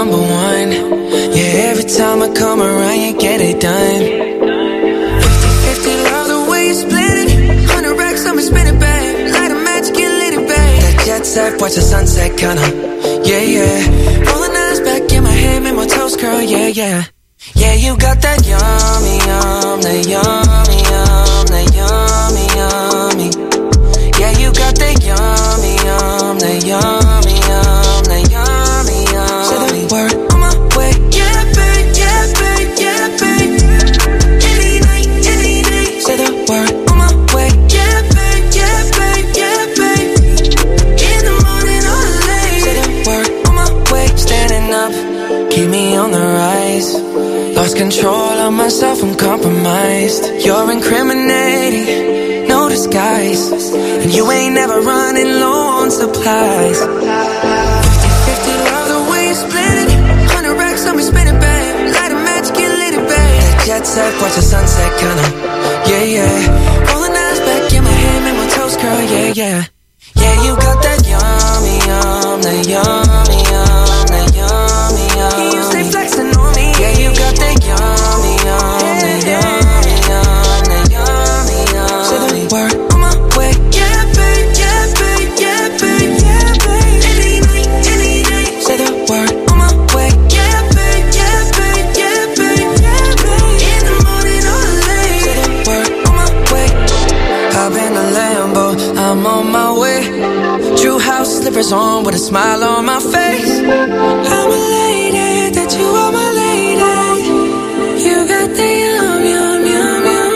number one. Yeah, every time I come around, you get it done. 50-50, love the way you split it. 100 racks, I'ma spin it back. Light a match, get lit it back. That jet set, watch the sunset, kinda. Yeah, yeah. Rolling eyes back in my head, make my toes curl, yeah, yeah. Yeah, you got that yummy, yum, that yummy, yum, that yummy, yummy. Yeah, you got that yummy, yum, that yummy, yum, that yummy, yum. Say the word on my way, yeah, babe, yeah, babe, yeah, babe. Any night, any day. Say the word on my way, yeah, babe, yeah, babe, yeah, babe. In the morning or late. Say the word on my way, standing up, keep me on the rise. Lost control of myself, I'm compromised. You're incriminating, no disguise. And you ain't never running low on supplies. 50-50, love the way you split it. 100 racks, I'ma spin it back. Light a match, get lit it back. That jet set, watch the sunset, kinda. Yeah, yeah. Rolling eyes back in my head, make my toes curl, yeah, yeah. Yeah, you got that yummy, yum, that yummy, yum, that yummy, yum. You stay flexing on me. Yeah, you got that yummy, yum, that yummy, yum, that yummy, yum. Say the word on my way, yeah, babe, yeah, babe, yeah, babe, yeah, babe. Any night, any day. Say the word on my way, yeah, babe, yeah, babe, yeah, babe, yeah, babe. In the morning or late. Say the word on my way. Hop in a Lambo, I'm on my way. True house slippers on with a smile on my face. I'm elated that you are my lady. You got the yum, yum, yum, yum.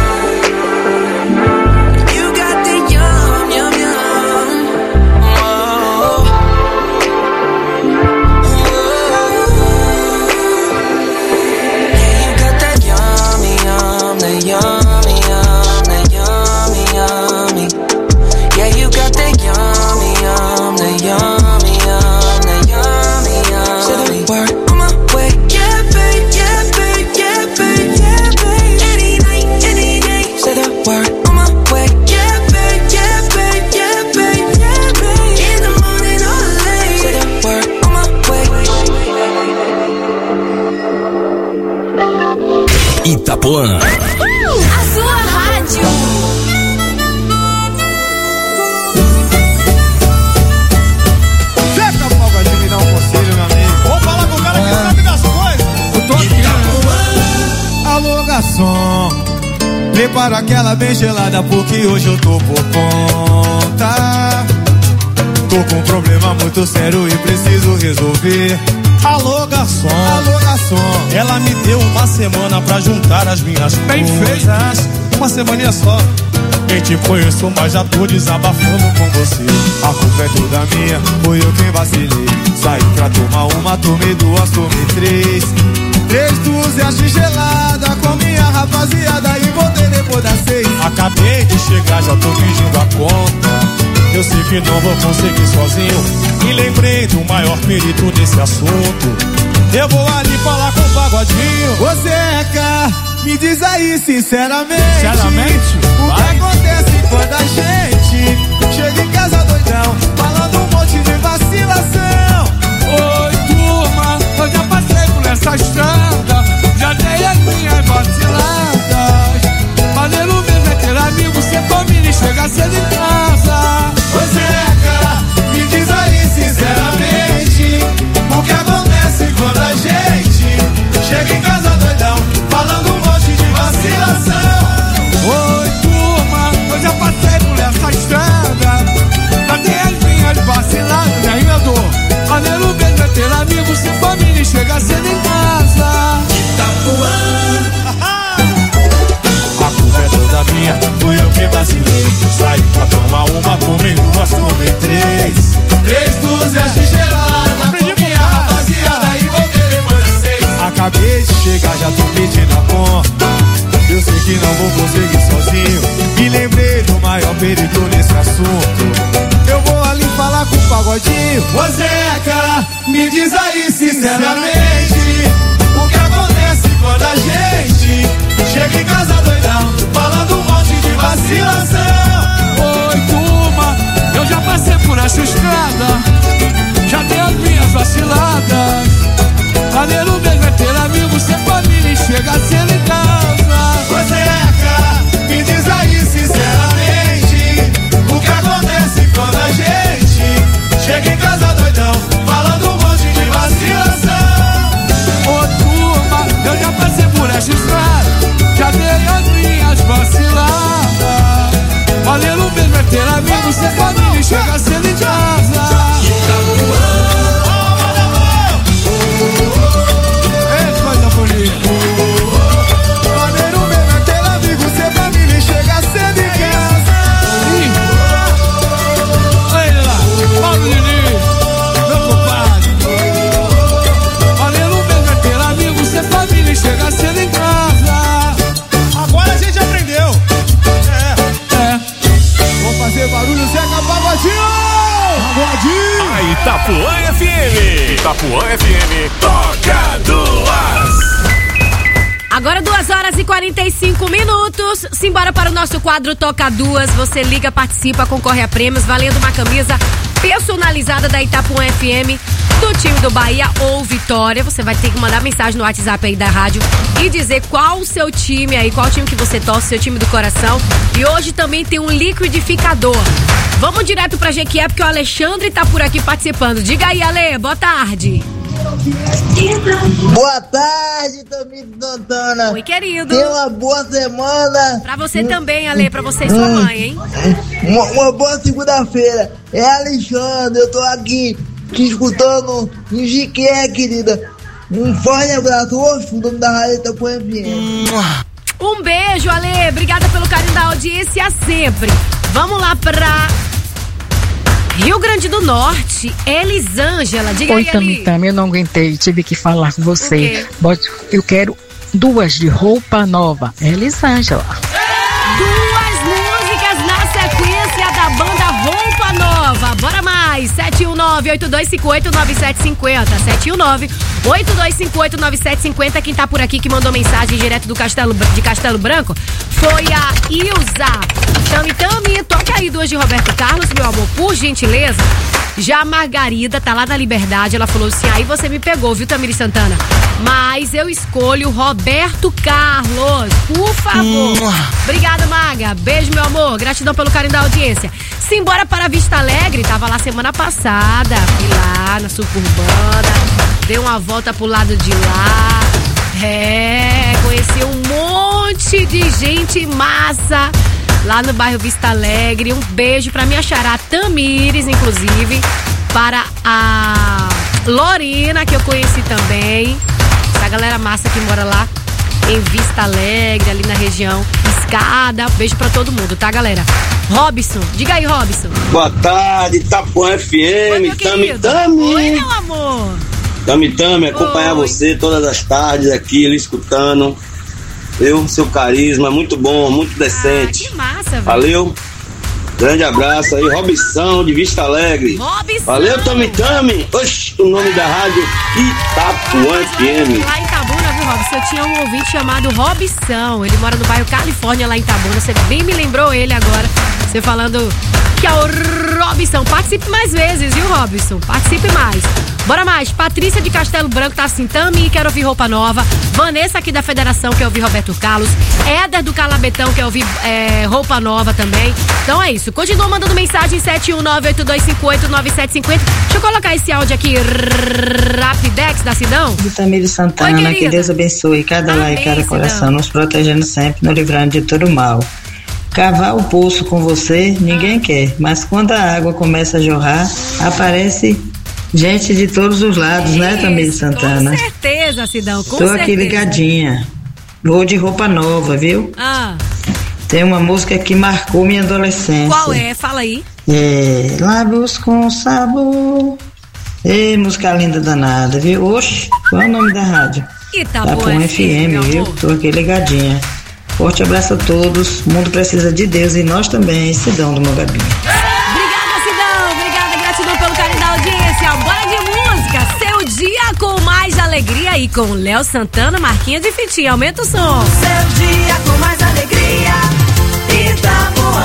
You got the yum, yum, yum. Oh. Yeah, you got that yummy, yum, that yummy, yum, that yummy, yummy. Yeah, you got that yummy, yum, that yummy, yum, that yummy, yum. Say the word on my way, yeah, babe, yeah, babe, yeah, babe, yeah, babe. Any night, any day. Say the word on my way, yeah, babe, yeah, babe, yeah, babe, yeah, babe. In the morning or late. Say the word on my way. Itapuã. A sua rádio. Chega, Salgadinho, me dá um conselho, meu amigo. Vou falar com o cara que sabe das coisas. Eu tô aqui. Alô, garçom, prepara aquela bem gelada porque hoje eu tô por conta. Tô com um problema muito sério e preciso resolver. Alô, garçom, alô, garçom. Ela me deu uma semana pra juntar as minhas coisas. Uma semaninha só. Nem te conheço, mas já tô desabafando com você. A culpa é toda minha, foi eu quem vacilei. Saí pra tomar uma, tomei duas, tomei três. 3 dúzias gelada com minha rapaziada e voltei depois das 6. Acabei de chegar, já tô pedindo a conta. Eu sei que não vou conseguir sozinho. E lembrei do maior perito desse assunto. Eu vou ali falar com o Pagodinho. Ô Zeca, me diz aí sinceramente, o que acontece quando a gente chega em casa doidão, falando um monte de vacilação. Oi, turma, eu já passei por essa estrada, já dei as minhas vaciladas. Maneiro mesmo é ter amigo, ser família e chegar cedo em casa. Ô Zeca, me diz aí sinceramente, o que acontece quando a gente chega em casa doidão, falando um monte de vacilação. Oi, turma, eu já passei por essa estrada, já dei as minhas vaciladas, né, Ingador? Maneiro mesmo é ter amigo, ser família e chegar cedo em casa. A culpa é toda minha, fui eu que vacilei. Saí pra tomar uma, tomei duas, tomei 3 dúzias gelada com minha rapaziada e voltei depois das 6. Acabei de chegar, já tô pedindo a conta. Eu sei que não vou conseguir sozinho. Me lembrei do maior perito nesse assunto. Eu vou ali falar com o Pagodinho. Ô Zeca, me diz aí sinceramente, o que acontece quando a gente chega em casa doidão, falando um monte de vacilação. Oi, turma, eu já passei por essa estrada, já dei as minhas vaciladas. FM Toca Duas. Agora 2h45. Simbora para o nosso quadro Toca Duas. Você liga, participa, concorre a prêmios, valendo uma camisa personalizada da Itapuã FM, do time do Bahia ou Vitória. Você vai ter que mandar mensagem no WhatsApp aí da rádio e dizer qual o seu time aí, qual time que você torce, seu time do coração. E hoje também tem um liquidificador. Vamos direto pra Jequié, porque o Alexandre tá por aqui participando. Diga aí, Ale, boa tarde. Boa tarde, Tamires Santana. Oi, querido. Tenha uma boa semana. Pra você também, Ale, pra você e sua mãe, hein? Uma boa segunda-feira. É Alexandre, eu tô aqui te escutando em Jequié, querida. Um forte abraço. Oxe, o nome da rádio Itapuã FM. Um beijo, Ale. Obrigada pelo carinho da audiência sempre. Vamos lá pra Rio Grande do Norte, Elisângela, diga aí, Eli. Tami, eu não aguentei, tive que falar com você. Eu quero 2 de roupa nova, Elisângela. 2 músicas na sequência da banda Roupa Nova. Bora mais, 719-8258-9750, 719-8258-9750. Quem tá por aqui, que mandou mensagem direto de Castelo Branco, foi a Ilza. Tami, toca aí 2 de Roberto Carlos, meu amor, por gentileza. Já a Margarida tá lá na Liberdade, ela falou assim, aí você me pegou, viu, Tamires Santana? Mas eu escolho Roberto Carlos, por favor. Obrigada, Maga. Beijo, meu amor. Gratidão pelo carinho da audiência. Simbora para Vista Alegre, tava lá semana passada, fui lá na Suburbana, dei uma volta pro lado de lá. Conheci um monte de gente massa lá no bairro Vista Alegre. Um beijo pra minha xará Tamires, inclusive, para a Lorena, que eu conheci também, essa galera massa que mora lá em Vista Alegre, ali na região Escada. Beijo pra todo mundo, tá, galera? Robson, diga aí, Robson. Boa tarde, Itapuã FM. Tami. Oi, meu amor. Tami, acompanhar você todas as tardes aqui, ele escutando. Seu carisma, muito bom, muito decente. Que massa, velho. Valeu. Grande abraço aí, Robson de Vista Alegre. Robson. Valeu, Tami. Oxi, o nome da rádio Itapuã FM. Lá em Itabuna, viu, Robson? Eu tinha um ouvinte chamado Robson. Ele mora no bairro Califórnia, lá em Itabuna. Você bem me lembrou ele agora. Você falando que é o Robson. Participe mais vezes, viu, Robson? Participe mais. Bora mais. Patrícia de Castelo Branco tá assim, Tami, quero ouvir Roupa Nova. Vanessa aqui da Federação, quer ouvir Roberto Carlos. Éder do Calabetão, quer ouvir Roupa Nova também. Então é isso. Continua mandando mensagem 719-8258-9750. Deixa eu colocar esse áudio aqui, Rapidex da Sidão. Tamires Santana, que Deus abençoe cada lar e cada coração, nos protegendo sempre, nos livrando de todo mal. Cavar o poço com você, ninguém quer, mas quando a água começa a jorrar, aparece gente de todos os lados, né, Tamires Santana? Com certeza, Sidão, com certeza. Tô aqui certeza. ligadinha. Vou de Roupa Nova, viu? Tem uma música que marcou minha adolescência. Qual é? Fala aí. Lábios com sabor. Música linda danada, viu? Oxe, qual é o nome da rádio? Itapuã FM, viu? Tô aqui ligadinha. Forte abraço a todos. O mundo precisa de Deus e nós também. Sidão do Mogabinho. Obrigada, Sidão. Obrigada, gratidão pelo carinho da audiência. Bora de música. Seu dia com mais alegria e com Léo Santana, Marquinhos de Fitinha. Aumenta o som. Seu dia com mais alegria. Itapuã.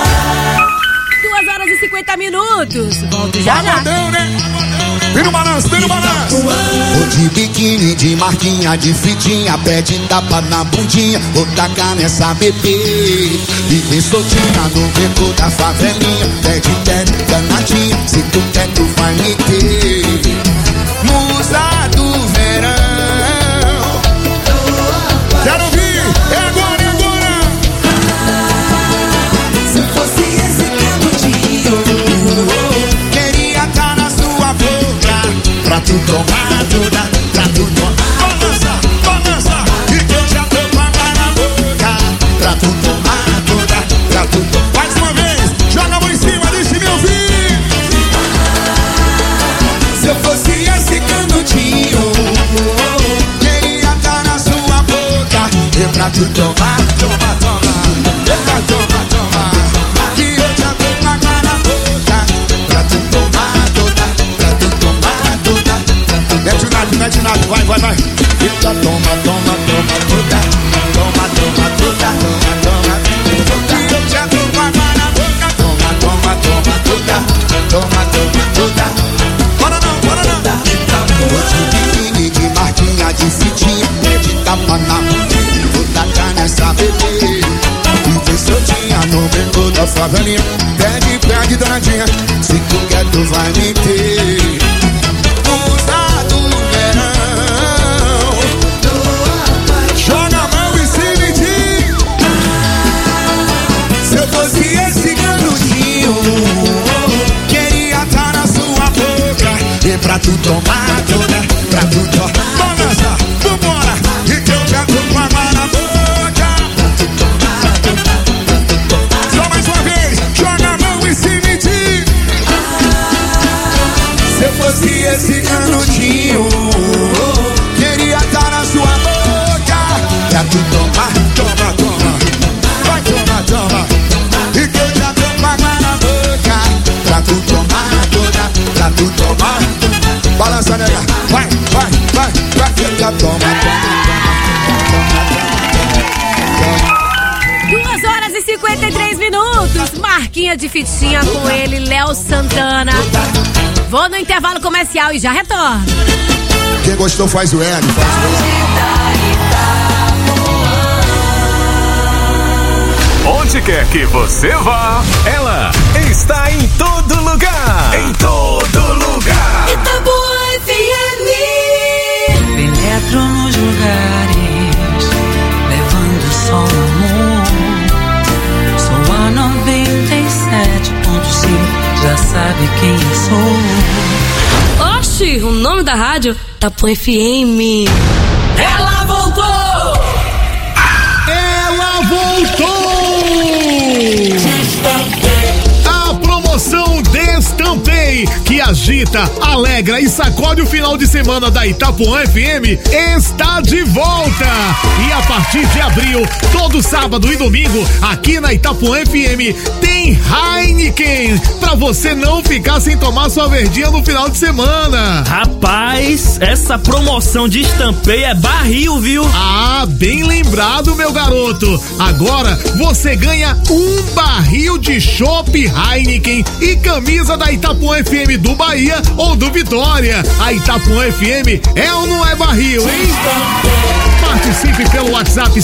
2h50. Volto já. Vira o balanço, Vou de biquíni, de marquinha, de fitinha, pede tapa na bundinha, vou tacar nessa bebê. E vem soltinha no beco da favelinha, pede danadinha, se tu quer tu vai me ter. Musa do verão. Quero ouvir, é agora. Se fosse esse canudinho, queria estar na sua boca, pra tu tomar toda, pra tu tomar. Balança, e que eu já tô com água na boca, pra tu tomar toda, pra tu tomar. Mais uma vez, joga a mão em cima, deixa me ouvir. Se eu fosse esse canudinho, queria estar na sua boca, e pra tu tomar, que eu já tô com água na boca, pra tu tomar toda, pra tu tomar toda. Mete na não é de nada, vai. Eita, toma toda. Toma toda. Eu já tô com água na boca. Toma toda. Bora não. Vou de marquinha de fitinha, de tapa na bundinha, vou tacar nessa bebê. E vê soltinha no meio da favelinha. Pede, danadinha, se tu quer tu vai me ter. Usa do verão, joga a mão e se medir. Se eu fosse esse canudinho, queria estar na sua boca. E pra tu tomar toda. Balança, vambora, e que eu já tô com água na boca. Só mais uma vez, joga a mão e se medir. Se eu fosse esse canudinho, queria estar na sua boca. Pra tu tomar, toma. Vai toma. E que eu já tô com água na boca. Pra tu tomar toda, pra tu tomar. Balança, nega, vai, fica, toma. 2h53, marquinha de fitinha com ele, Léo Santana. Vou no intervalo comercial e já retorno. Quem gostou faz o L, Onde quer que você vá, ela está em todo lugar. Itapuã FM. Penetro nos lugares, levando só amor. Sou a 97.5, já sabe quem eu sou. Oxi, o nome da rádio, Itapuã FM. Ela voltou! A promoção Destampei, que agita, alegra e sacode o final de semana da Itapuã FM, está de volta. E a partir de abril, todo sábado e domingo, aqui na Itapuã FM, tem Heineken, pra você não ficar sem tomar sua verdinha no final de semana. Rapaz, essa promoção de Destampei é barril, viu? Ah, bem lembrado, meu garoto. Agora você ganha um barril de chopp Heineken e camisa da Itapuã FM do Bahia ou do Vitória. A Itapuã FM é ou não é barril, hein? Participe pelo WhatsApp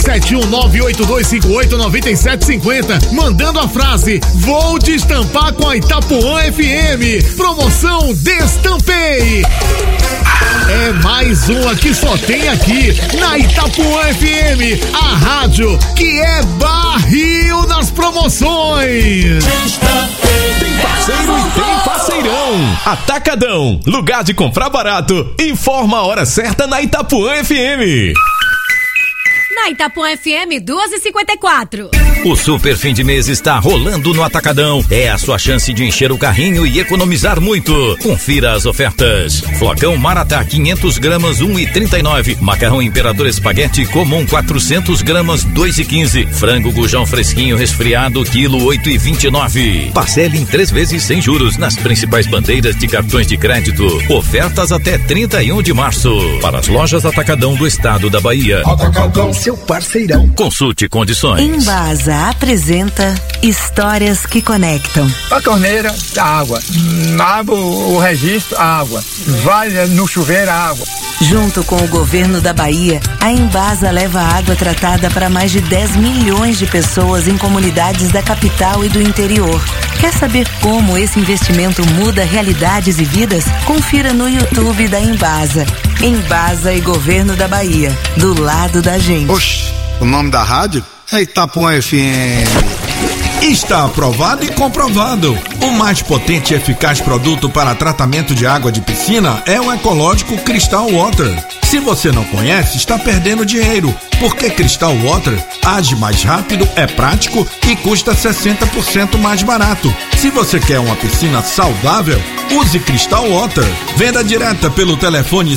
71982589750, mandando a frase: vou destampar com a Itapuã FM. Promoção Destampei. É mais uma que só tem aqui na Itapuã FM, a rádio que é barril nas promoções. Tem parceiro e tem parceirão. Atacadão, lugar de comprar barato. Informa a hora certa na Itapuã FM. Na Itapuã FM 2h54. O super fim de mês está rolando no Atacadão. É a sua chance de encher o carrinho e economizar muito. Confira as ofertas. Flocão Maratá 500 gramas 1,39. Macarrão Imperador Espaguete comum 400 gramas 2,15. Frango Gujão fresquinho resfriado quilo 8,29. Parcele em 3 vezes sem juros nas principais bandeiras de cartões de crédito. Ofertas até 31 de março. Para as lojas Atacadão do estado da Bahia. Atacadão, seu parceirão. Consulte condições. Embasa apresenta Histórias que Conectam. A torneira, a água. Abre o registro, a água. Vai no chuveiro, a água. Junto com o governo da Bahia, a Embasa leva água tratada para mais de 10 milhões de pessoas em comunidades da capital e do interior. Quer saber como esse investimento muda realidades e vidas? Confira no YouTube da Embasa. Embasa e Governo da Bahia, do lado da gente. Oxi, o nome da rádio é Itapuã FM. Está aprovado e comprovado. O mais potente e eficaz produto para tratamento de água de piscina é o ecológico Crystal Water. Se você não conhece, está perdendo dinheiro, porque Crystal Water age mais rápido, é prático e custa 60% mais barato. Se você quer uma piscina saudável, use Crystal Water. Venda direta pelo telefone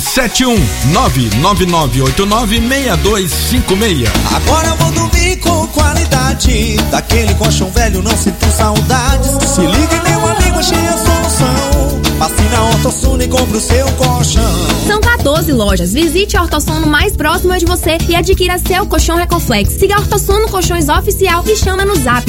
71999896256. Agora eu vou dormir com qualidade, daquele colchão velho não sinto saudades. Se liga, meu amigo, achei a solução. Assina a Ortosono e compra o seu colchão. São 14 lojas. Visite a Ortosono mais próxima de você e adquira seu colchão Recoflex. Siga a Ortosono Colchões Oficial e chama no zap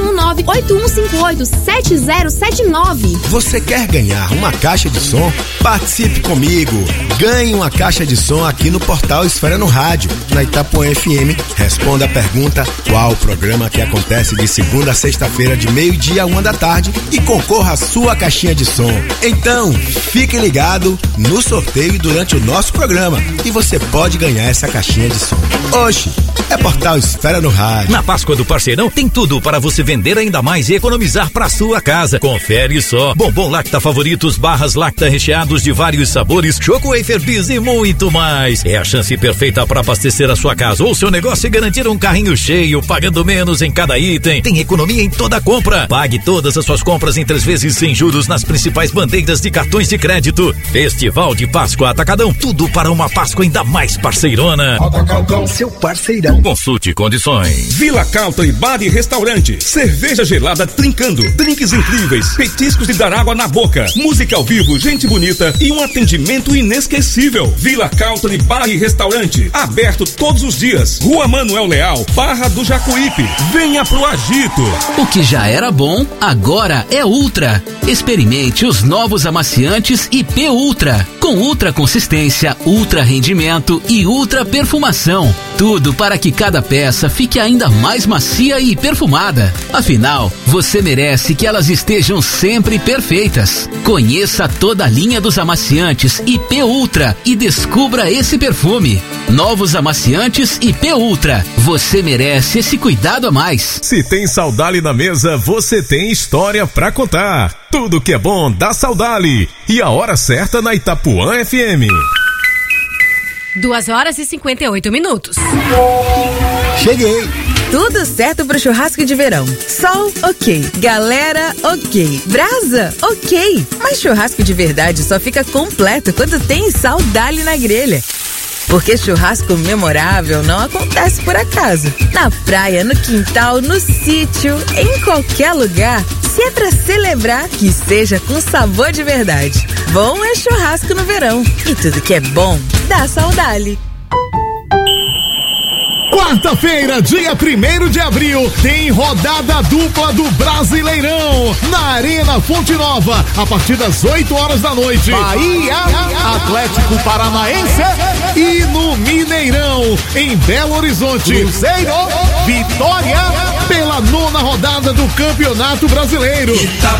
719-8158-7079. Você quer ganhar uma caixa de som? Participe comigo. Ganhe uma caixa de som aqui no portal Esfera no Rádio, na Itapuã FM. Responda a pergunta: qual o programa que acontece de segunda a sexta-feira de meio-dia a 1 da tarde e concorra à sua caixinha de som. Então, fique ligado no sorteio durante o nosso programa e você pode ganhar essa caixinha de som. Oxe, é portal Esfera no Rádio. Na Páscoa do Parceirão tem tudo para você vender ainda mais e economizar para sua casa. Confere só: bombom Lacta favoritos, barras Lacta recheados de vários sabores, Choco Wafer Bis e muito mais. É a chance perfeita para abastecer a sua casa ou seu negócio e garantir um carrinho cheio, pagando menos em cada item. Tem economia em toda a compra. Pague todas as suas compras em 3 vezes sem juros nas principais bandeiras de cartões de crédito. Festival de Páscoa Atacadão, tudo para uma Páscoa ainda mais parceirona. Atacadão, seu parceirão. Consulte condições. Vila Carlton Bar e Restaurante. Cerveja gelada trincando, drinks incríveis, petiscos de dar água na boca, música ao vivo, gente bonita e um atendimento inesquecível. Vila Carlton Bar e Restaurante, aberto todos os dias. Rua Manuel Leal, Barra do Jacuípe. Venha pro agito. O que já era bom, agora é Ultra. Experimente os novos amaciantes IP Ultra, com ultra consistência, ultra rendimento e ultra perfumação. Tudo para que cada peça fique ainda mais macia e perfumada. Afinal, você merece que elas estejam sempre perfeitas. Conheça toda a linha dos amaciantes IP Ultra e descubra esse perfume. Novos amaciantes IP Ultra. Você merece esse cuidado a mais. Se tem Saudali na mesa, você tem história pra contar. Tudo que é bom dá Saudali. E a hora certa na Itapuã FM. 2h58. Cheguei. Tudo certo pro churrasco de verão. Sol, ok. Galera, ok. Brasa, ok. Mas churrasco de verdade só fica completo quando tem Saudali na grelha. Porque churrasco memorável não acontece por acaso. Na praia, no quintal, no sítio, em qualquer lugar. Se é pra celebrar, que seja com sabor de verdade. Bom é churrasco no verão. E tudo que é bom, dá Saudali. Quarta-feira, dia 1º de abril, tem rodada dupla do Brasileirão na Arena Fonte Nova, a partir das 8 horas da noite. Bahia, Atlético Paranaense e no Mineirão, em Belo Horizonte, Cruzeiro, Vitória, pela 9ª rodada do Campeonato Brasileiro.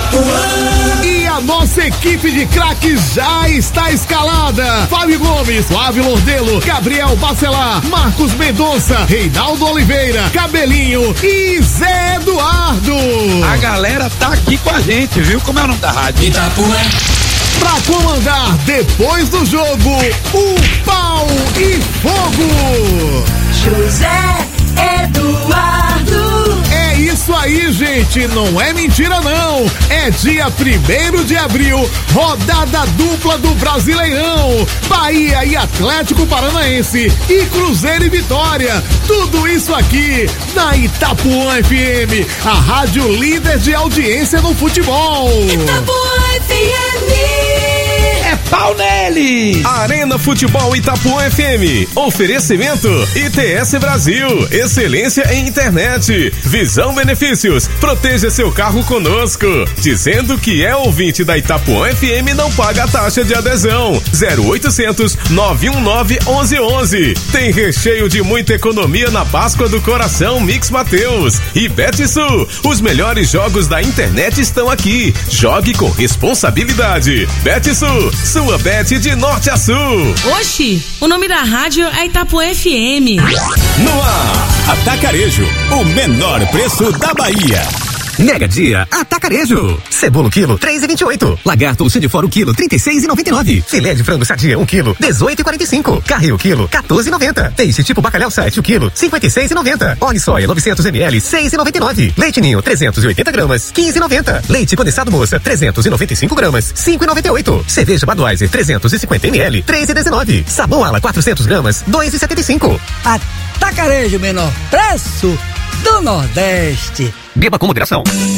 E a nossa equipe de craques já está escalada: Fábio Gomes, Flávio Lordelo, Gabriel Bacelar, Marcos Mendonça, Reinaldo Oliveira, Cabelinho e Zé Eduardo. A galera tá aqui com a gente, viu? Como é o nome da rádio? Itapuã. Pra comandar depois do jogo, o pau e fogo. José Eduardo. É isso aí, gente, não é mentira não. É dia 1º de abril, rodada dupla do Brasileirão. Bahia e Atlético Paranaense e Cruzeiro e Vitória. Tudo isso aqui na Itapuã FM, a rádio líder de audiência no futebol. Itapuã FM. É pau nele! Arena Futebol Itapuã FM. Oferecimento ITS Brasil. Excelência em internet. Visão Benefícios. Proteja seu carro conosco. Dizendo que é ouvinte da Itapuã FM, não paga a taxa de adesão. 0800 919 1111. Tem recheio de muita economia na Páscoa do Coração Mix Mateus. E Betsul. Os melhores jogos da internet estão aqui. Jogue com responsabilidade. Betsul. Sua bet de norte a sul. Oxi, o nome da rádio é Itapuã FM. No ar, Atacarejo, o menor preço da Bahia. Mega Dia Atacarejo. Cebola quilo 3,28. Lagarto de fora o quilo 36,99. Filé de frango sadia 1 quilo 18,45. Carril quilo 14,90. Peixe tipo bacalhau 7 o quilo 56,90. Óleo soia 900 ml 6,99. Leite ninho 380 gramas 15,90. Leite condensado moça 395 gramas 5,98. Cerveja Budweiser 350 ml 3,19. Sabão Ala 400 gramas 2,75. Atacarejo, menor preço do Nordeste. Beba com moderação.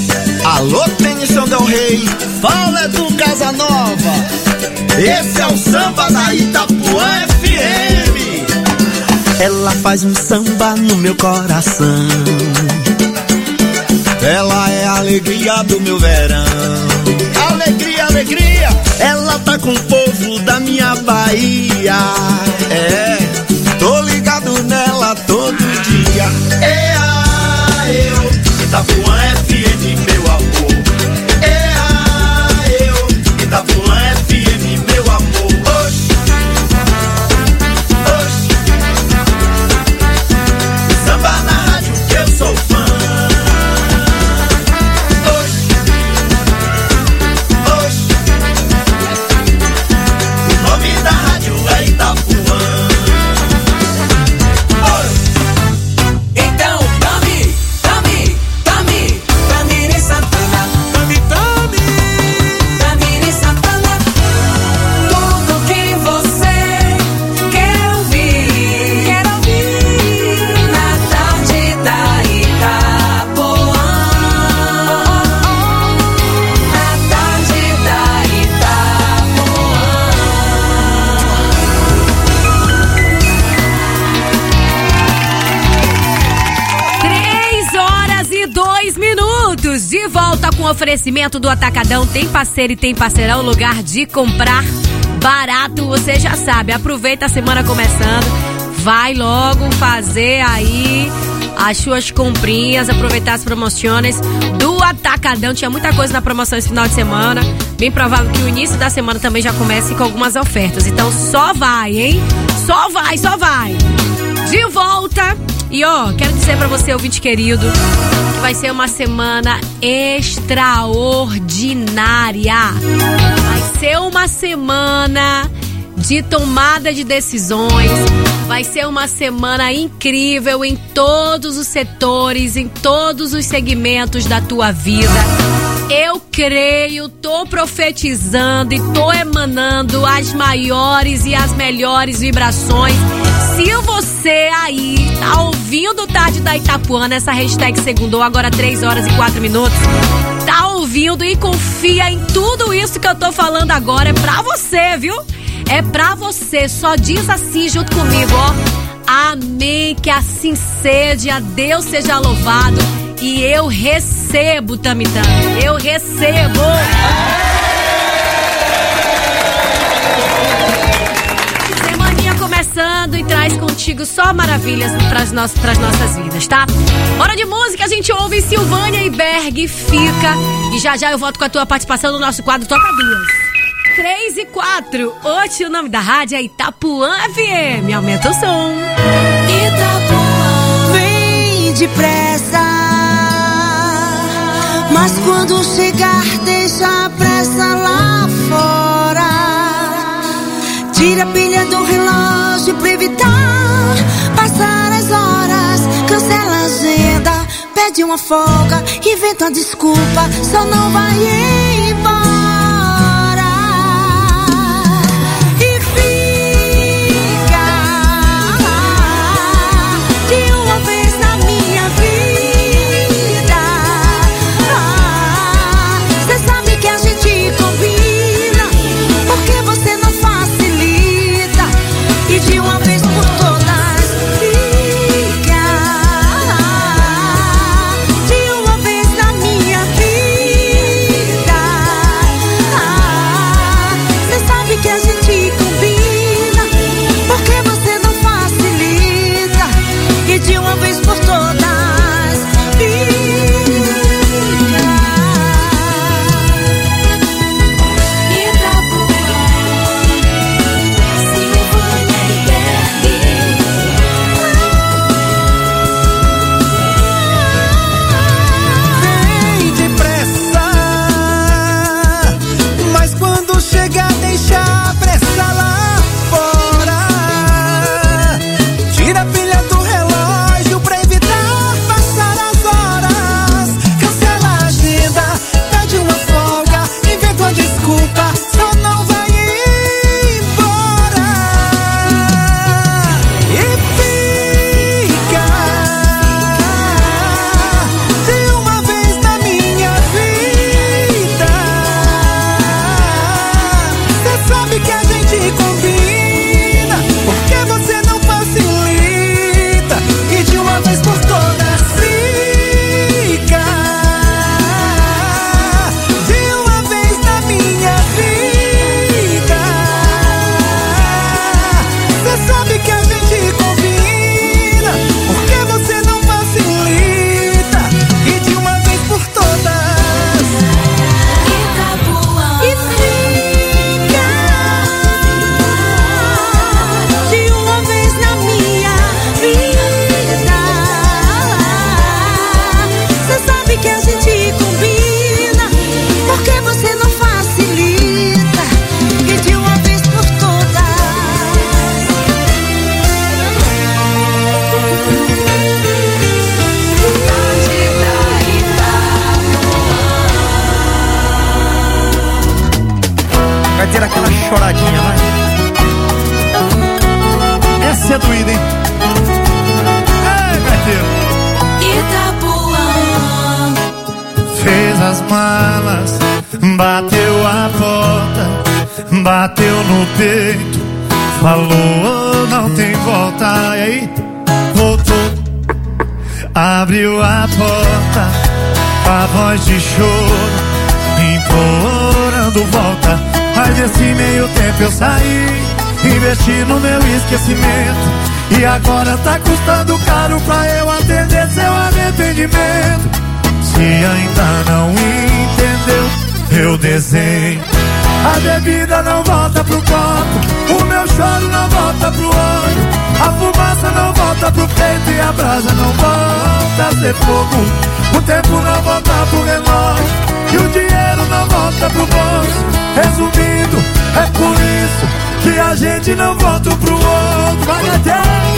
Alô, Tennyson Del Rey, fala do Casanova. Esse é o samba da Itapuã FM. Ela faz um samba no meu coração. Ela é a alegria do meu verão. Alegria, alegria. Ela tá com o povo da minha Bahia. É, tô ligado nela todo dia. Eu, Itapuã FM, meu amor. Eu, Itapuã FM, meu amor. Oxi, oxi. Samba na rádio que eu sou fã. Oxi, oxi. O nome da rádio é Itapuã. Então, tome, tome, tome, Tamiri Santana. Tome, tome, Tamiri Santana. Tudo que você quer ouvir, na tarde da Itapuã. Na tarde da Itapuã. 3h02, de volta com oferecimento do Atacadão. Tem parceiro e tem parceirão, lugar de comprar barato, você já sabe. Aproveita a semana começando, vai logo fazer aí as suas comprinhas, aproveitar as promoções do Atacadão. Tinha muita coisa na promoção esse final de semana, bem provável que o início da semana também já comece com algumas ofertas, então só vai, hein? Só vai, só vai. De volta. E ó, quero dizer pra você, ouvinte querido, que vai ser uma semana extraordinária. Vai ser uma semana de tomada de decisões. Vai ser uma semana incrível em todos os setores, em todos os segmentos da tua vida. Eu creio, tô profetizando e tô emanando as maiores e as melhores vibrações. Se você aí tá ouvindo Tarde da Itapuã nessa hashtag Segundou, agora 3h04, tá ouvindo e confia em tudo isso que eu tô falando agora, é pra você, viu? É pra você, só diz assim junto comigo, ó. Amém, que assim seja, Deus seja louvado. E eu recebo, Tamitami, eu recebo. Semaninha começando e traz contigo só maravilhas pras nossas vidas, tá? Hora de música, a gente ouve Silvânia e Berg, Fica. E já já eu volto com a tua participação no nosso quadro Toca Duas. 3h04, hoje o nome da rádio é Itapuã FM. Aumenta o som. Itapuã, vem depressa. Mas quando chegar, deixa a pressa lá fora. Tira a pilha do relógio pra evitar passar as horas. Cancela a agenda, pede uma folga, inventa uma desculpa, só não vai embora. E fica de uma vez na minha vida. Cê sabe que a gente combina, porque você não facilita. E de uma vez por todas, fica de uma vez na minha vida. choradinha, vai. Essa é doída, hein? Ei, Itapuã fez as malas, bateu a porta, bateu no peito, falou não tem volta. E aí, voltou, abriu a porta, a voz de choro, implorando volta. Mas nesse meio tempo eu saí, investi no meu esquecimento, e agora tá custando caro pra eu atender seu arrependimento. Se ainda não entendeu, eu desenho. A bebida não volta pro copo, o meu choro não volta pro olho, a fumaça não volta pro peito e a brasa não volta a ser fogo. O tempo não volta pro relógio e o dinheiro não volta pro bolso. Resumindo, é por isso que a gente não volta pro outro. Vai até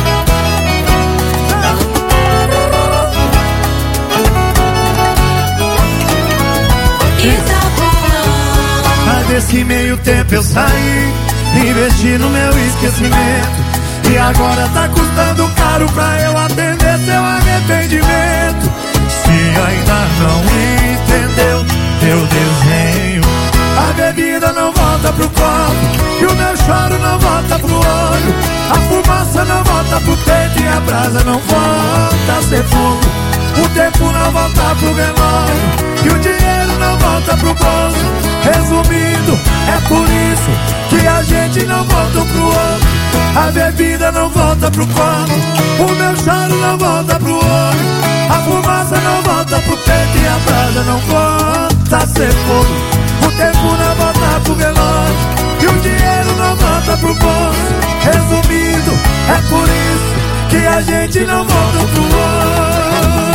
mas nesse meio tempo eu saí, investi no meu esquecimento, e agora tá custando caro pra eu atender seu arrependimento. Se ainda não entendeu, eu desenho. A bebida não volta pro copo, e o meu choro não volta pro olho, a fumaça não volta pro peito e a brasa não volta a ser fogo. O tempo não volta pro relógio e o dinheiro não volta pro bolso. Resumindo, é por isso que a gente não volta pro outro. A bebida não volta pro copo, o meu choro não volta pro olho, a fumaça não volta pro peito e a brasa não volta a ser fogo. O tempo não volta pro relógio e o dinheiro não volta pro bolso. Resumindo, é por isso que a gente não volta pro outro.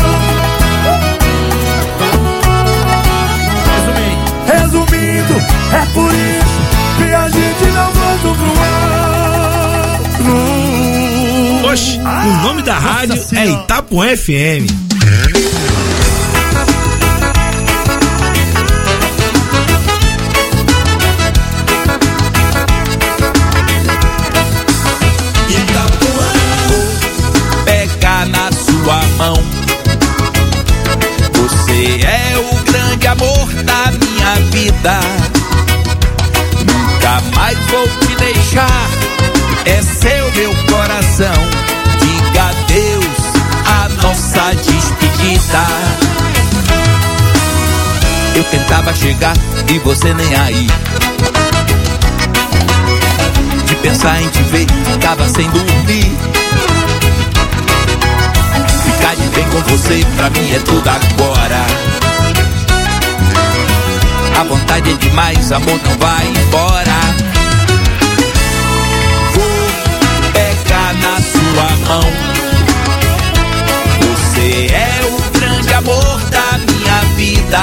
Resumindo, é por isso que a gente não volta pro outro. Oxe, o nome da rádio é Itapuã FM. Pega na sua mão, você é o grande amor da minha vida. Nunca mais vou te deixar, é seu meu coração. Diga adeus a nossa despedida. Eu tentava chegar e você nem aí. De pensar em te ver, ficava sem dormir. Ficar de bem com você, pra mim é tudo agora. A vontade é demais, amor, não vai embora. Vou pegar na sua mão, você é o grande amor da minha vida.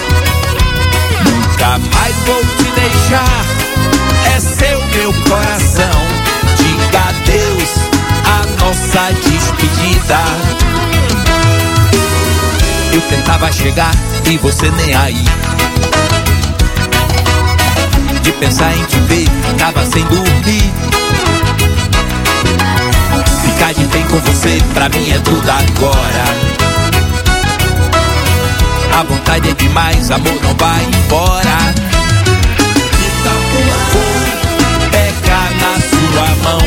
Nunca mais vou te deixar, é seu meu coração. Diga adeus a nossa despedida. Eu tentava chegar e você nem aí. De pensar em te ver, ficava sem dormir. Ficar de bem com você, pra mim é tudo agora. A vontade é demais, amor, não vai embora. Pega na sua mão,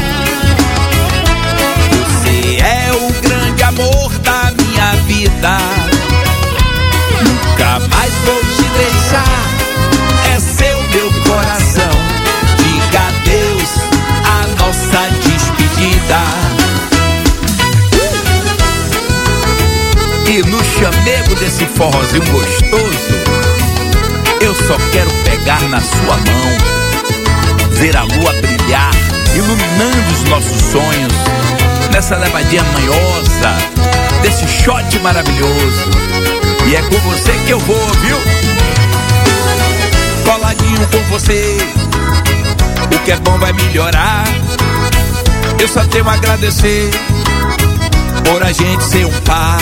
você é o grande amor da minha vida. Nunca mais vou te deixar, é seu meu coração. Diga adeus a nossa despedida. E no chamego desse forrozinho gostoso, eu só quero pegar na sua mão, ver a lua brilhar, iluminando os nossos sonhos, nessa levadinha manhosa, desse shot maravilhoso. E é com você que eu vou, viu? Coladinho com você, o que é bom vai melhorar. Eu só tenho a agradecer por a gente ser um par.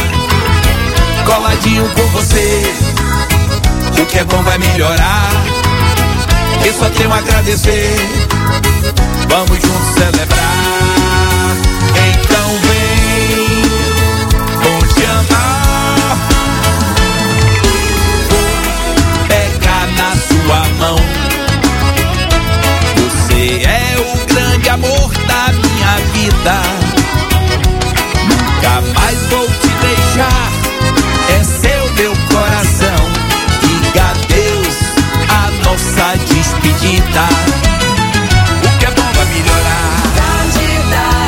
Coladinho com você, o que é bom vai melhorar. eu só tenho a agradecer. Vamos juntos celebrar. Então vem, vou te amar. Vou pegar na sua mão. Você é o grande amor da minha vida. Nunca mais vou te deixar. É seu meu coração. Diga adeus a nossa despedida. O que é bom vai melhorar. Tarde da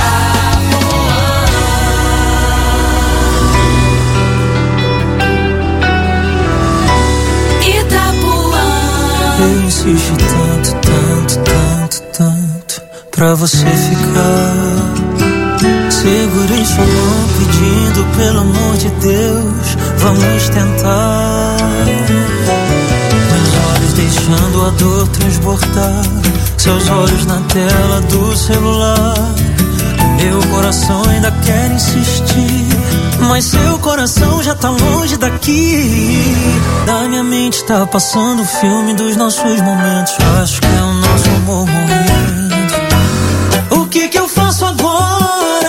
Itapuã. Eu insisti tanto pra você ficar. Segurei sua mão pedindo pelo amor de Deus, vamos tentar. Meus olhos deixando a dor transbordar, seus olhos na tela do celular. Meu coração ainda quer insistir, mas seu coração já tá longe daqui. Da minha mente tá passando o filme dos nossos momentos. Acho que é o nosso amor morrendo. O que eu faço agora?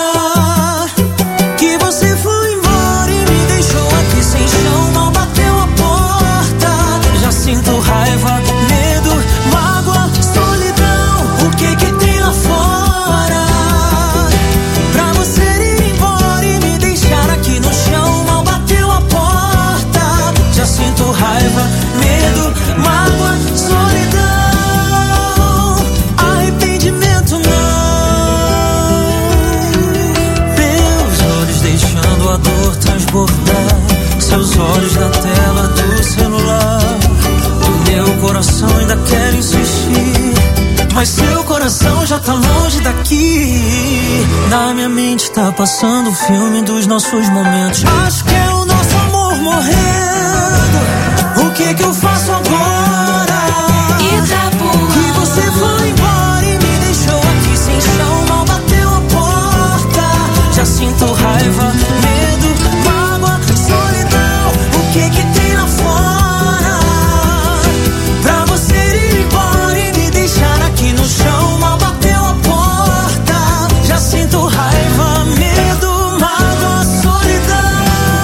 Que você foi embora e me deixou aqui sem chão. Mal bateu a porta. Já sinto raiva, medo, mágoa, solidão. O que tem lá fora? Pra você ir embora e me deixar aqui no chão. Mal bateu a porta. Já sinto raiva, medo, mágoa, solidão. Arrependimento não. Meus olhos deixando a dor transbordar, seus olhos na tela do celular. O meu coração ainda quer insistir, mas seu coração já tá longe daqui. Na minha mente tá passando o filme dos nossos momentos. Acho que é o nosso amor morrendo. O que eu faço agora? Que você foi embora e me deixou aqui sem chão. Mal bateu a porta. Já sinto raiva, medo, mágoa, solidão. O que tem lá fora? Pra você ir embora e me deixar aqui no chão. Mal bateu a porta. Já sinto raiva, medo, mágoa, solidão.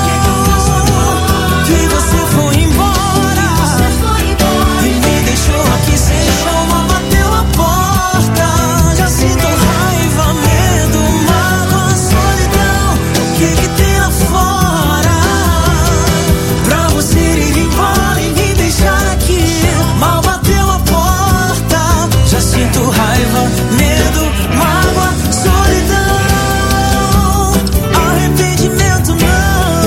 Que você foi embora e me deixou aqui sem chão. Mal bateu a porta. Já sinto raiva, medo, mágoa, solidão. O que tem lá fora? Pra você ir embora e me deixar aqui. Mal bateu a porta. Já sinto raiva, medo, mágoa, solidão. Arrependimento não.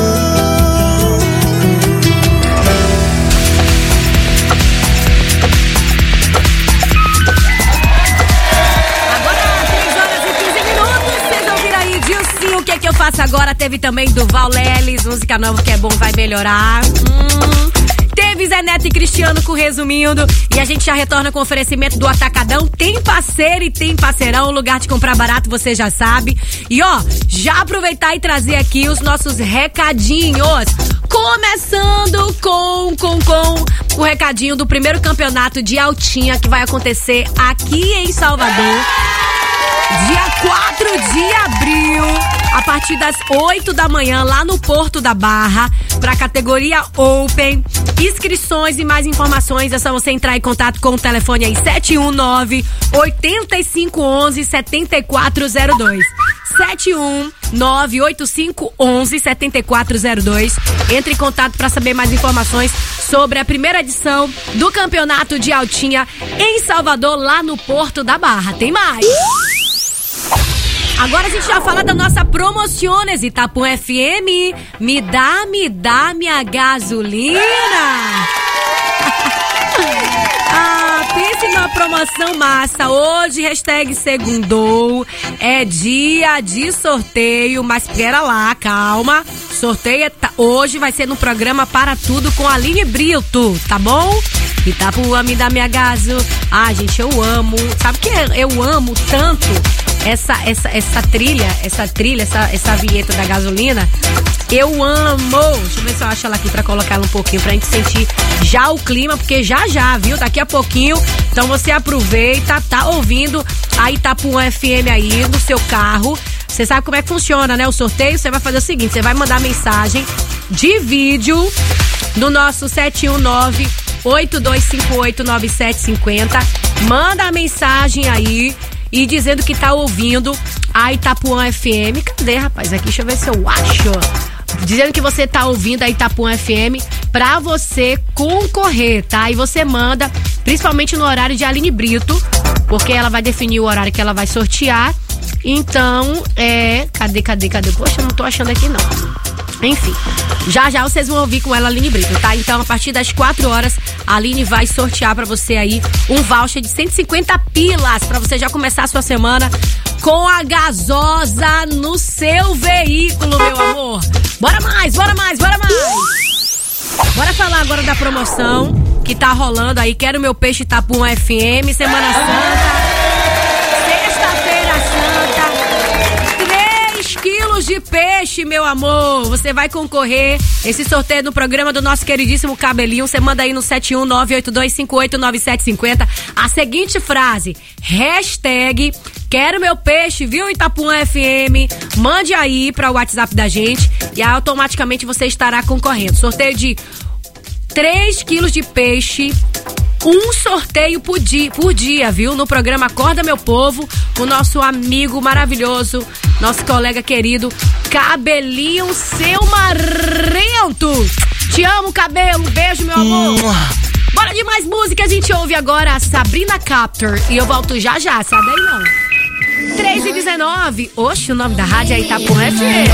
Agora, 3 horas e 15 minutos. Vocês ouviram aí, Dilcinho, o que eu faço agora? Teve também Duval Lelis, música nova que é bom, vai melhorar. Teve Zé Neto e Cristiano com Resumindo. E a gente já retorna com o oferecimento do Atacadão. Tem parceiro e tem parceirão, lugar de comprar barato, você já sabe. E ó, já aproveitar e trazer aqui os nossos recadinhos. Começando com o recadinho do primeiro campeonato de Altinha que vai acontecer aqui em Salvador. Dia 4 de abril, a partir das 8 da manhã, lá no Porto da Barra, para a categoria Open. Inscrições e mais informações é só você entrar em contato com o telefone aí 719-8511-7402. 719-8511-7402. Entre em contato para saber mais informações sobre a primeira edição do Campeonato de Altinha em Salvador, lá no Porto da Barra. Tem mais! Agora a gente já fala da nossa Promociones Itapuã FM. Me dá minha gasolina. Pense numa promoção massa. Hoje, #segundou, é dia de sorteio, mas espera lá, calma. Sorteio hoje vai ser no programa Para Tudo com a Aline Brito, tá bom? Itapuã, me dá minha gaso. Gente, eu amo. Sabe o que eu amo tanto? essa trilha, essa vinheta da gasolina, eu amo. Deixa eu ver se eu acho ela aqui pra colocar ela um pouquinho, pra gente sentir já o clima, porque já, viu? Daqui a pouquinho. Então você aproveita, tá ouvindo a Itapuã FM aí no seu carro. Você sabe como é que funciona, né? O sorteio, você vai fazer o seguinte, você vai mandar mensagem de vídeo no nosso 719-8258-9750. Manda a mensagem aí e dizendo que tá ouvindo a Itapuã FM. Cadê, rapaz? Aqui, deixa eu ver se eu acho. Dizendo que você tá ouvindo a Itapuã FM pra você concorrer, tá? E você manda, principalmente no horário de Aline Brito, porque ela vai definir o horário que ela vai sortear. Então, cadê? Poxa, eu não tô achando aqui, não. Enfim, já vocês vão ouvir com ela, Aline Brito, tá? Então, a partir das 4 horas, a Aline vai sortear pra você aí um voucher de 150 pilas pra você já começar a sua semana com a gasosa no seu veículo, meu amor. Bora mais! Bora falar agora da promoção que tá rolando aí. Quero meu peixe Itapuã FM, Semana Santa. Sexta-feira Santa, 3 quilos de peixe, meu amor. Você vai concorrer esse sorteio no programa do nosso queridíssimo Cabelinho. Você manda aí no 71982589750 a seguinte frase: hashtag quero meu peixe, viu, Itapuã FM? Mande aí para o WhatsApp da gente e automaticamente você estará concorrendo. Sorteio de 3 quilos de peixe. Um sorteio por dia, viu? No programa Acorda Meu Povo, o nosso amigo maravilhoso, nosso colega querido, Cabelinho, seu marrento. Te amo, Cabelo. Beijo, meu amor. Bora de mais música. A gente ouve agora a Sabrina Carpenter e eu volto já, sabe aí não? 3h19. Oxe, o nome da rádio é Itapuã FM.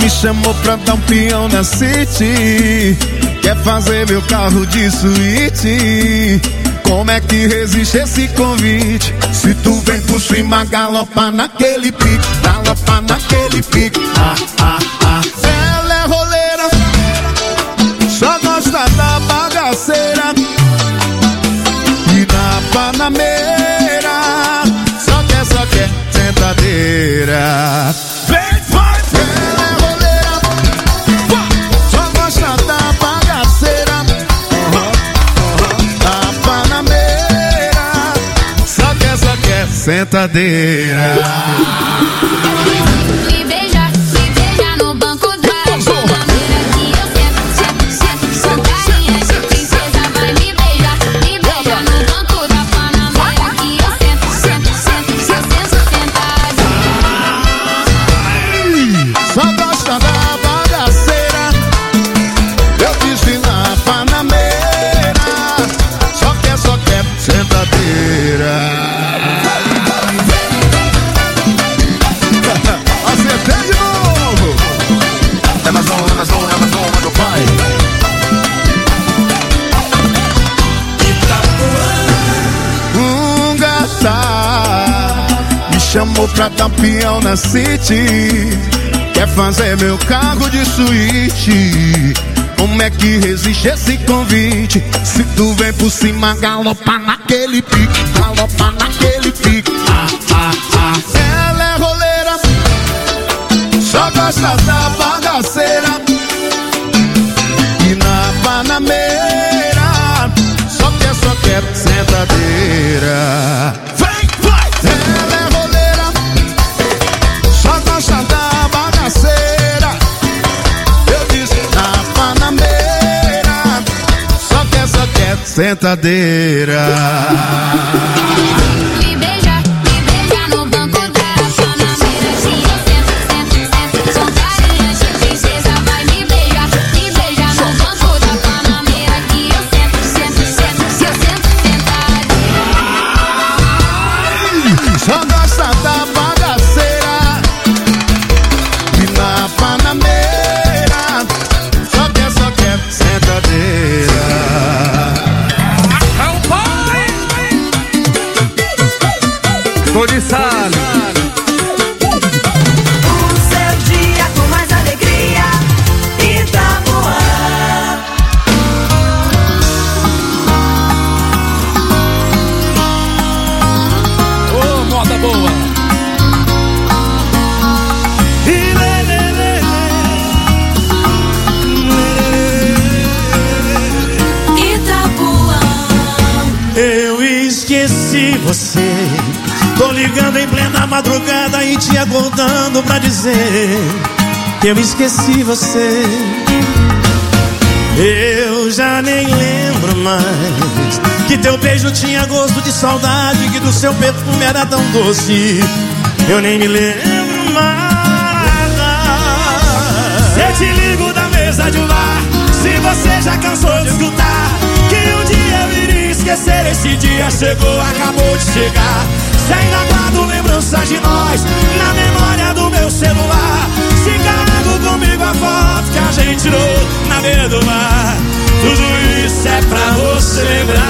Me chamou pra dar um peão na City. Quer fazer meu carro de suíte. Como é que resiste esse convite? Se tu vem por cima, galopa naquele pique. Galopa naquele pique. Ela é roleira, só gosta da bagaceira. E na Panameira só quer sentadeira. Vem, vai! Ela é roleira, só gosta da bagaceira. Na Panameira só quer sentadeira. Me beija no banco da Panameira que eu sento carinha de princesa. Vai me beija no banco da Panameira que eu sento sentadinha. Só gosta da bagaceira. Eu disse na Panameira só quer sentadeira. Acertei de novo. É mais um, meu pai. Gata me chamou pra dar peão na City. Quer fazer meu carro de suíte. Como é que resiste esse convite? Se tu vem por cima, galopa naquele pique. Galopa naquele pique. Ela é roleira, só gosta da bagaceira. E na Panameira só quer sentadeira. Vem, vai! Ela é roleira, só gosta da bagaceira. Eu disse na Panameira só quer sentadeira. Me beija no banco da Panameira que eu sento carinha de princesa. Vai me beija no banco da Panameira que eu sento sentadinha. Só gosta da bagaceira. E na Panameira só quer sentadeira. Tô de sala. O seu dia com mais alegria, Itapuã. Ô, moda boa. Itapuã. Eu esqueci você. Tô ligando em plena madrugada e te acordando pra dizer que eu esqueci você. Eu já nem lembro mais que teu beijo tinha gosto de saudade, que do seu perfume era tão doce. Eu nem me lembro mais. Eu te ligo da mesa de um bar, se você já cansou de escutar que um dia eu iria esquecer. Esse dia chegou, acabou de chegar. Se ainda guardo lembranças de nós na memória do meu celular. Se carrego comigo a foto que a gente tirou na beira do mar. Tudo isso é pra você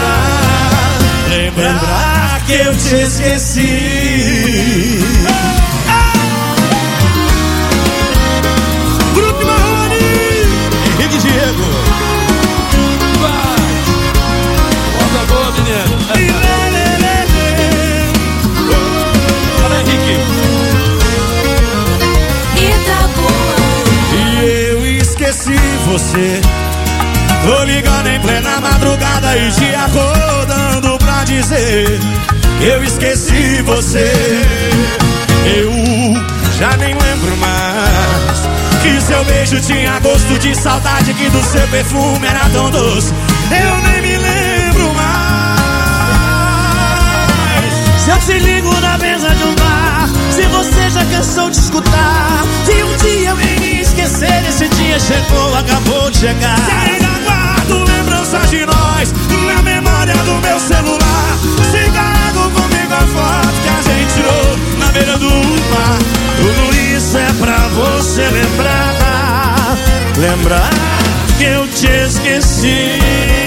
lembrar que eu te esqueci. Grupo Marrone, Henrique Diego. Vai. Moda boa, menino. E eu esqueci você. Tô ligando em plena madrugada e te acordando pra dizer eu esqueci você. Eu já nem lembro mais que seu beijo tinha gosto de saudade, que do seu perfume era tão doce. Eu nem me lembro mais. Se eu te ligo na mesa de um bar, se você já cansou de escutar que um dia eu iria esquecer. Esse dia chegou, acabou de chegar. Se ainda guardo lembranças de nós na memória do meu celular. Se carrego comigo a foto que a gente tirou na beira do mar. Tudo isso é pra você lembrar lembrar que eu te esqueci.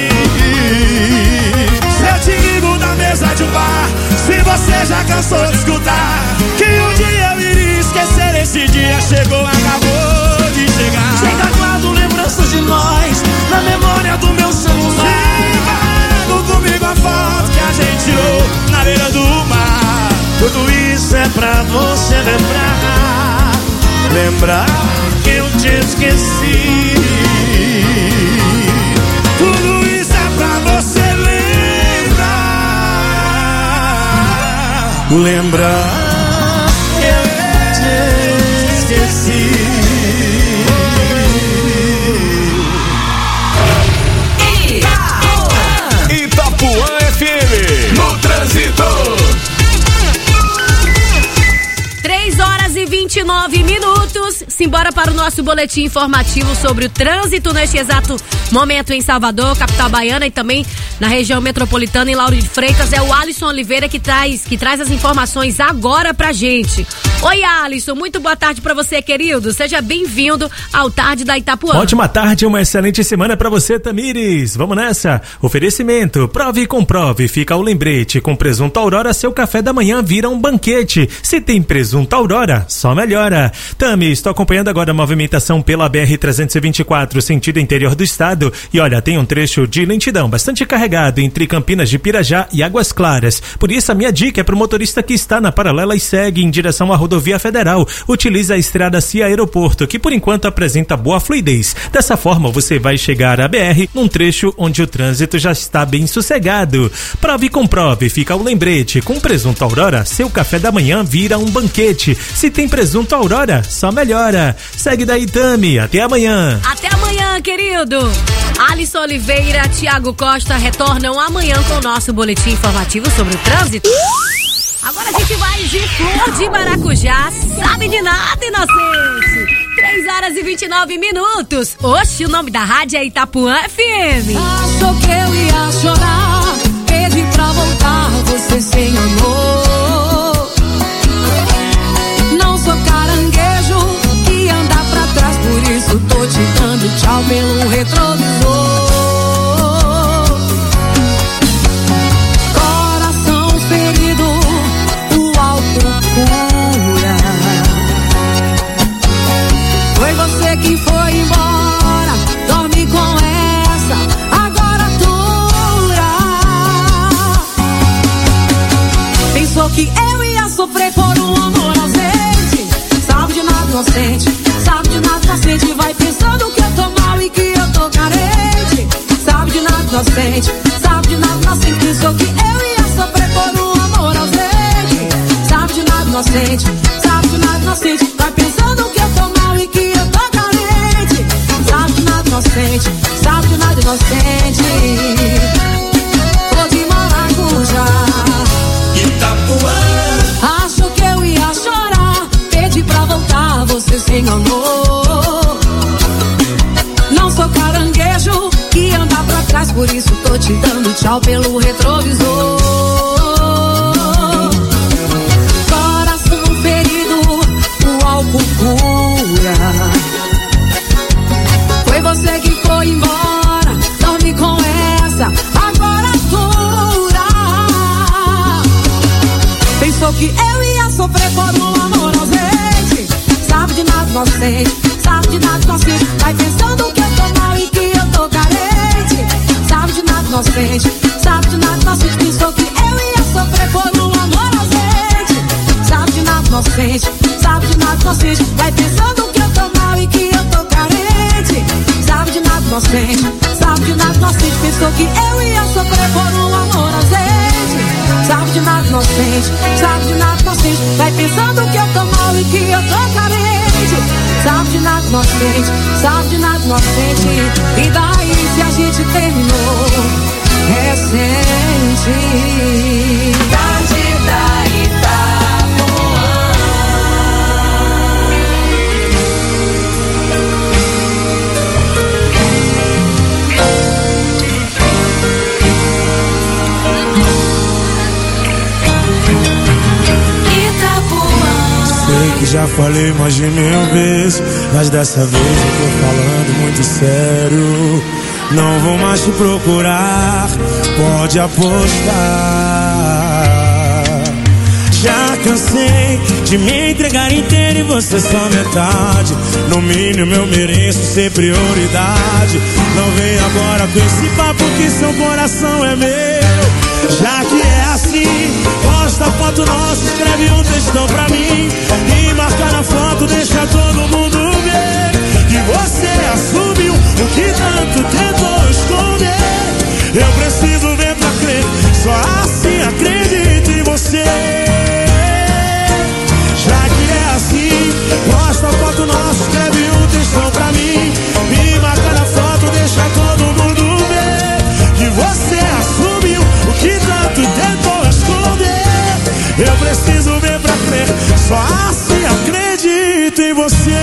Se eu te ligo da mesa de um bar, se você já cansou de escutar que um dia eu iria esquecer, esse dia chegou, acabou de chegar. Chega, guardo lembranças de nós na memória do meu celular. Trago comigo a foto que a gente tirou na beira do mar. Tudo isso é pra você lembrar, lembrar que eu te esqueci. Tudo isso é pra você lembrar, lembrar que eu te esqueci. Itapuã FM, no trânsito. 3h29. Simbora para o nosso boletim informativo sobre o trânsito neste exato momento em Salvador, capital baiana, e também na região metropolitana, em Lauro de Freitas. É o Alisson Oliveira que traz as informações agora pra gente. Oi, Alisson, muito boa tarde pra você, querido. Seja bem-vindo ao Tarde da Itapuã. Ótima tarde, uma excelente semana pra você, Tamires. Vamos nessa? Oferecimento, prove e comprove. Fica o lembrete, com presunto Aurora, seu café da manhã vira um banquete. Se tem presunto Aurora, só melhora. Tami, estou acompanhando agora a movimentação pela BR-324, sentido interior do estado. E olha, tem um trecho de lentidão bastante carregado entre Campinas de Pirajá e Águas Claras. Por isso, a minha dica é para o motorista que está na paralela e segue em direção à rodovia federal. Utilize a estrada Cia Aeroporto, que por enquanto apresenta boa fluidez. Dessa forma, você vai chegar à BR num trecho onde o trânsito já está bem sossegado. Prove e comprove, fica o lembrete. Com presunto Aurora, seu café da manhã vira um banquete. Se tem presunto Aurora, só melhora. Segue daí, Tami. Até amanhã. Até amanhã, querido. Alisson Oliveira, Thiago Costa retornam amanhã com o nosso boletim informativo sobre o trânsito. Agora a gente vai de Flor de Maracujá. Sabe de nada, inocente. 3h29. Oxe, o nome da rádio é Itapuã FM. Achou que eu ia chorar, pedi pra voltar, você sem amor. Não sou caranguejo que anda pra trás, por isso tô te dando tchau pelo retrovisor. Coração ferido, o álcool cura. Foi você que foi embora, dorme com essa, agora dura. Pensou que eu ia sofrer por um amor ausente. Sabe de nada, inocente. Sabe de nada, inocente. Vai pensando que eu tô mal e que eu tô carente. Sabe de nada, inocente. Sabe de nada, inocente. Pensou que eu ia sofrer por um amor ausente. Sabe de nada, inocente. Sabe de nada, inocente. Vai pensando que eu tô mal e que eu tô carente. Sabe de nada, inocente. Sabe de nada, inocente. Flor de Maracujá, Itapuã. Achou que eu ia chorar, pedi pra voltar, você sem amor. Não sou caranguejo que anda pra trás, por isso tô te dando tchau pelo retrovisor. Coração ferido, o álcool cura. Foi você que foi embora, dorme com essa, agora dura. Pensou que eu ia sofrer por um amor ausente. Sabe de nada, inocente. Sabe de nada, inocente. Vai pensando que eu tô mal e que eu tô carente. Sabe de nada, inocente. Sabe de nada, inocente. Pensou que eu ia sofrer por um amor ausente. Sabe de nada, inocente. Sabe de nada, inocente. Vai pensando que eu tô mal e que eu tô carente. Sabe de nada, inocente. Sabe de nada, inocente. Pensou que eu ia sofrer por um amor ausente. Sabe de nada, inocente. Sabe de nada, inocente. Vai pensando que eu tô mal e que eu tô carente. Sabe de nada, inocente. Sabe de nada, inocente. E daí se a gente terminou recente. Tarde da Itapuã. Sei que já falei mais de 1000 vezes, mas dessa vez eu tô falando muito sério. Não vou mais te procurar, pode apostar. Já cansei de me entregar inteiro e você só metade. No mínimo eu mereço ser prioridade. Não vem agora com esse papo que seu coração é meu. Já que é assim, posta a foto nossa, escreve um textão pra mim e marca na foto, deixa todo mundo ver que você assumiu o que tanto tentou esconder. Eu preciso ver pra crer, só assim acredito em você. Já que é assim, posta a foto nossa, escreve um textão pra mim e marca na foto, deixa todo mundo ver que você assumiu o que tanto tentou esconder. Eu preciso ver pra crer, só assim acredito em você.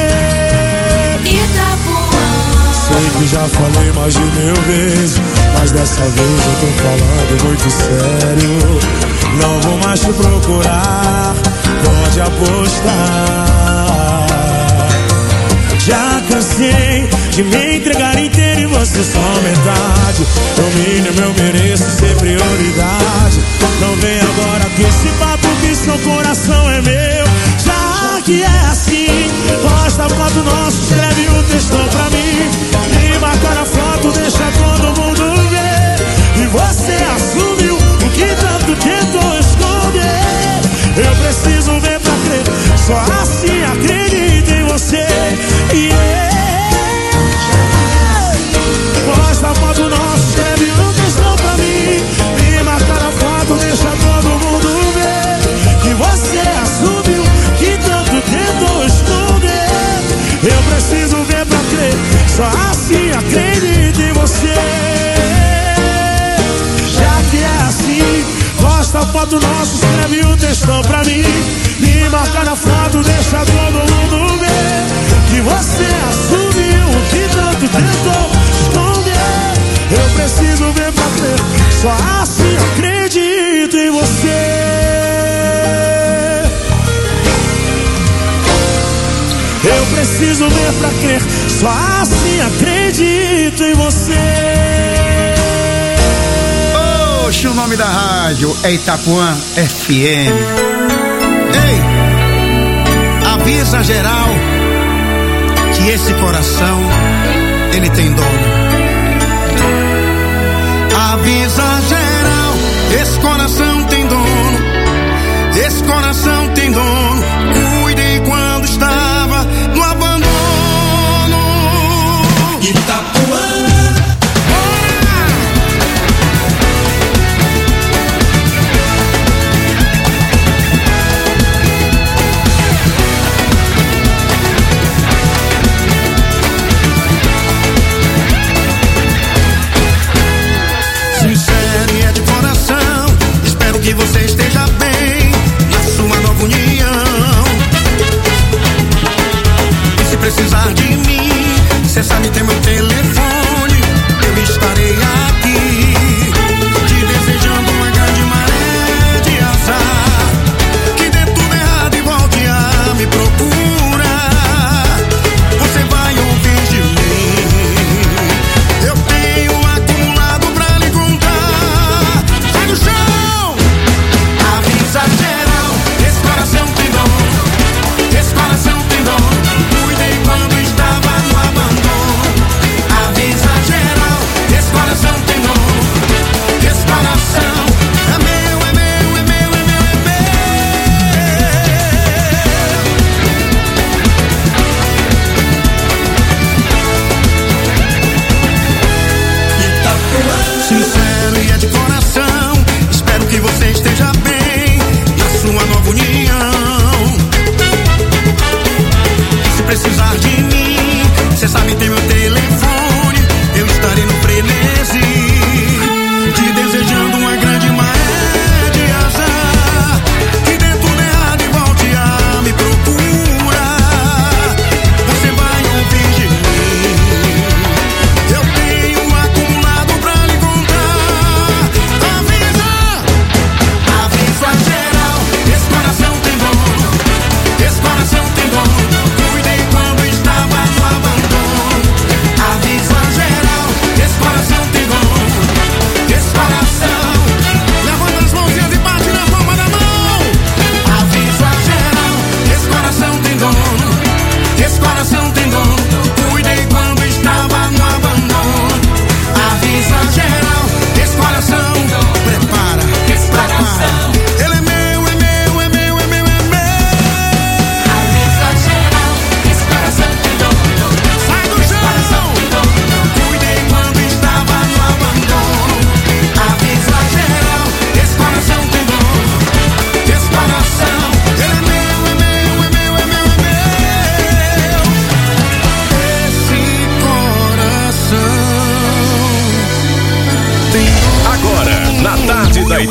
Sei que já falei mais de 1000 vezes, mas dessa vez eu tô falando muito sério. Não vou mais te procurar, pode apostar. Já cansei de me entregar inteiro e você só metade. No mínimo eu mereço ser prioridade. Não vem agora com esse papo que seu coração é meu. Já que é assim, posta a foto nossa, escreve um textão pra mim e marca na foto, deixa todo mundo ver. E você assumiu o que tanto tentou esconder. Eu preciso ver pra crer, só assim acredito em você. Posta a foto nossa, escreve um textão pra mim e marca na foto, deixa todo mundo ver que você assumiu que tanto tentou esconder. Eu preciso ver pra crer, só assim acredito em você. Já que é assim, posta a foto nossa, escreve um textão pra mim e marca na foto, deixa todo mundo ver que você assumiu o que tanto tentou esconder. Eu preciso ver pra crer, só assim acredito em você. Eu preciso ver pra crer, só assim acredito em você. Oxe, o nome da rádio é Itapuã FM. Ei, avisa geral que esse coração, ele tem dono. Avisa geral, esse coração tem dono. Esse coração tem dono. Cuidei quando estava no abandono. Itapuã. Sinceramente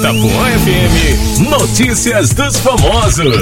Itapuã FM, notícias dos famosos.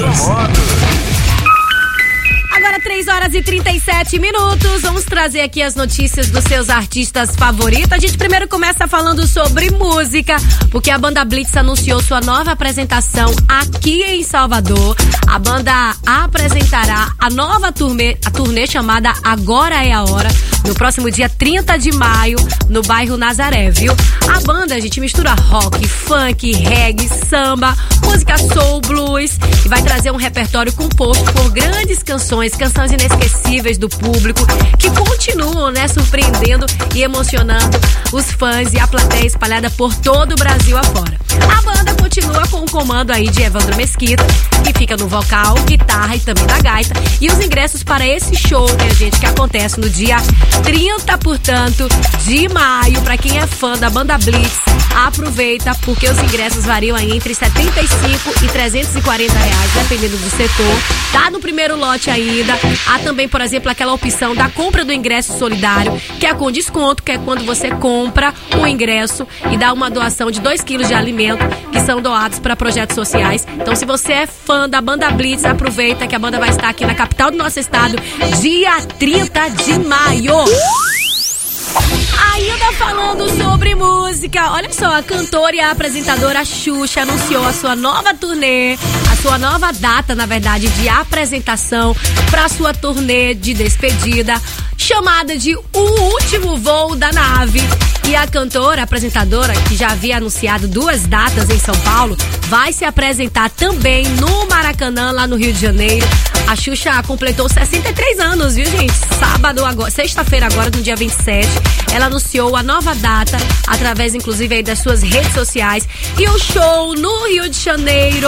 Agora 3h37, vamos trazer aqui as notícias dos seus artistas favoritos. A gente primeiro começa falando sobre música, porque a banda Blitz anunciou sua nova apresentação aqui em Salvador. A banda apresentará a nova turnê chamada Agora é a Hora, no próximo dia 30 de maio, no bairro Nazaré, viu? A banda, a gente mistura rock, funk, reggae, samba, música soul, blues, e vai trazer um repertório composto por grandes canções inesquecíveis do público, que continuam, né, surpreendendo e emocionando os fãs e a plateia espalhada por todo o Brasil afora. A banda continua com o comando aí de Evandro Mesquita, que fica no vocal, guitarra e também na gaita. E os ingressos para esse show, né, gente, que acontece no dia 30, portanto, de maio, para quem é fã da banda Blitz, aproveita, porque os ingressos variam aí entre R$75 e R$340, dependendo do setor. Tá no primeiro lote ainda. Há também, por exemplo, aquela opção da compra do ingresso solidário, que é com desconto, que é quando você compra o ingresso e dá uma doação de 2 quilos de alimento, que são doados para projetos sociais. Então, se você é fã da banda Blitz, aproveita que a banda vai estar aqui na capital do nosso estado, dia 30 de maio. Ainda falando sobre música, olha só, a cantora e a apresentadora Xuxa anunciou a sua nova turnê, a sua nova data, na verdade, de apresentação para a sua turnê de despedida, chamada de O Último Voo da Nave. E a cantora, apresentadora, que já havia anunciado 2 datas em São Paulo, vai se apresentar também no Maracanã, lá no Rio de Janeiro. A Xuxa completou 63 anos, viu, gente? Sexta-feira agora, no dia 27, ela anunciou a nova data, através, inclusive, aí das suas redes sociais. E o show no Rio de Janeiro,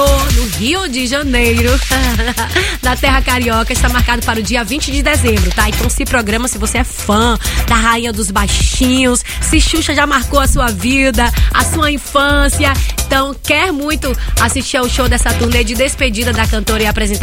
na Terra Carioca, está marcado para o dia 20 de dezembro, tá? Então se programa se você é fã da Rainha dos Baixinhos, se Xuxa já marcou a sua vida, a sua infância. Então, quer muito assistir ao show dessa turnê de despedida da cantora e apresentadora